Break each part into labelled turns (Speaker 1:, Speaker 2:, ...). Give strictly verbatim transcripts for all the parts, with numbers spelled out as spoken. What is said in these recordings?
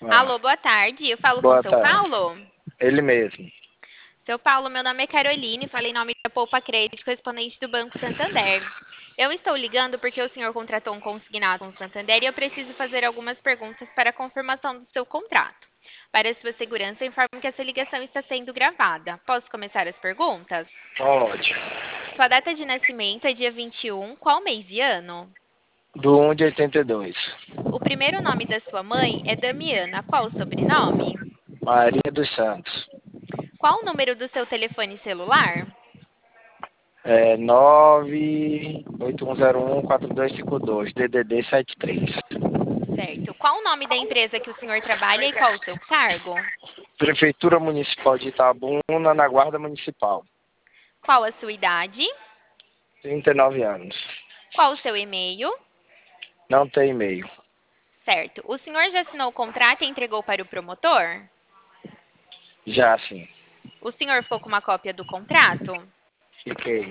Speaker 1: Ah,
Speaker 2: Alô, boa tarde. Eu falo com o
Speaker 1: boa
Speaker 2: seu
Speaker 1: tarde.
Speaker 2: Paulo?
Speaker 1: Ele mesmo.
Speaker 2: Seu Paulo, meu nome é Caroline, falei em nome da Poupa Crédito, correspondente do Banco Santander. Eu estou ligando porque o senhor contratou um consignado com o Santander e eu preciso fazer algumas perguntas para a confirmação do seu contrato. Para sua segurança, eu informo que essa ligação está sendo gravada. Posso começar as perguntas?
Speaker 1: Pode.
Speaker 2: Sua data de nascimento é dia vinte e um, qual mês e ano?
Speaker 1: Do um de oitenta e dois.
Speaker 2: O primeiro nome da sua mãe é Damiana, qual o sobrenome?
Speaker 1: Maria dos Santos.
Speaker 2: Qual o número do seu telefone celular?
Speaker 1: É nove oito um zero um quatro dois cinco dois, D D D setenta e três.
Speaker 2: Certo. Qual o nome da empresa que o senhor trabalha e qual o seu cargo?
Speaker 1: Prefeitura Municipal de Itabuna, na Guarda Municipal.
Speaker 2: Qual a sua idade?
Speaker 1: trinta e nove anos.
Speaker 2: Qual o seu e-mail?
Speaker 1: Não tem e-mail.
Speaker 2: Certo. O senhor já assinou o contrato e entregou para o promotor?
Speaker 1: Já sim.
Speaker 2: O senhor ficou com uma cópia do contrato?
Speaker 1: Fiquei.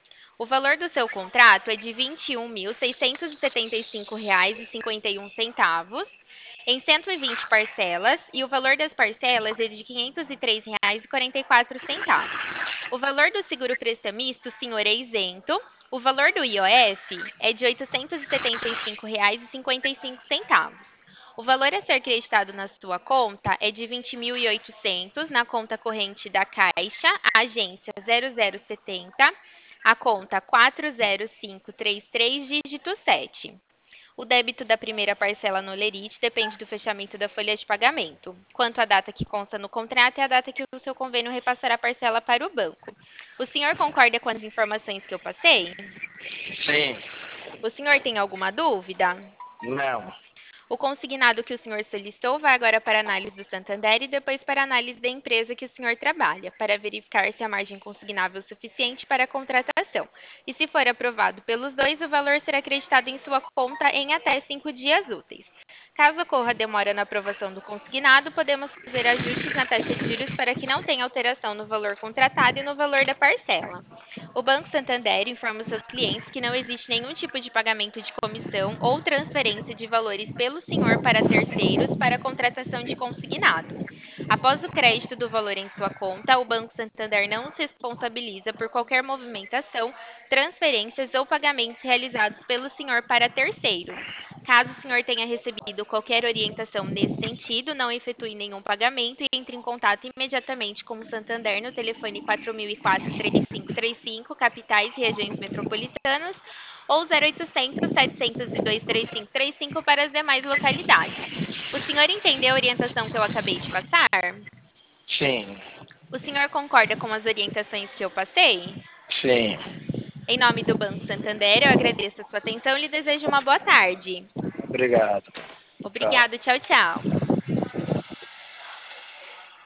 Speaker 2: O valor do seu contrato é de vinte e um mil seiscentos e setenta e cinco reais e cinquenta e um centavos em cento e vinte parcelas e o valor das parcelas é de quinhentos e três reais e quarenta e quatro centavos. O valor do seguro presta-misto, senhor, é isento. O valor do I O F é de oitocentos e setenta e cinco reais e cinquenta e cinco centavos. O valor a ser creditado na sua conta é de vinte mil e oitocentos na conta corrente da Caixa, a agência zero zero setenta, a conta quatro zero cinco três três, dígito sete. O débito da primeira parcela no Lerite depende do fechamento da folha de pagamento. Quanto à data que consta no contrato, é a data que o seu convênio repassará a parcela para o banco. O senhor concorda com as informações que eu passei?
Speaker 1: Sim.
Speaker 2: O senhor tem alguma dúvida?
Speaker 1: Não.
Speaker 2: O consignado que o senhor solicitou vai agora para a análise do Santander e depois para a análise da empresa que o senhor trabalha, para verificar se a margem consignável é suficiente para a contratação. E se for aprovado pelos dois, o valor será acreditado em sua conta em até cinco dias úteis. Caso ocorra demora na aprovação do consignado, podemos fazer ajustes na taxa de juros para que não tenha alteração no valor contratado e no valor da parcela. O Banco Santander informa os seus clientes que não existe nenhum tipo de pagamento de comissão ou transferência de valores pelo senhor para terceiros para a contratação de consignados. Após o crédito do valor em sua conta, o Banco Santander não se responsabiliza por qualquer movimentação, transferências ou pagamentos realizados pelo senhor para terceiros. Caso o senhor tenha recebido qualquer orientação nesse sentido, não efetue nenhum pagamento e entre em contato imediatamente com o Santander no telefone quatro mil e quatro, três cinco três cinco, capitais e regiões metropolitanas, ou zero oitocentos, setecentos e dois, três cinco três cinco para as demais localidades. O senhor entendeu a orientação que eu acabei de passar?
Speaker 1: Sim.
Speaker 2: O senhor concorda com as orientações que eu passei?
Speaker 1: Sim.
Speaker 2: Em nome do Banco Santander, eu agradeço a sua atenção e lhe desejo uma boa tarde.
Speaker 1: Obrigado. Tchau.
Speaker 2: Obrigado, tchau, tchau.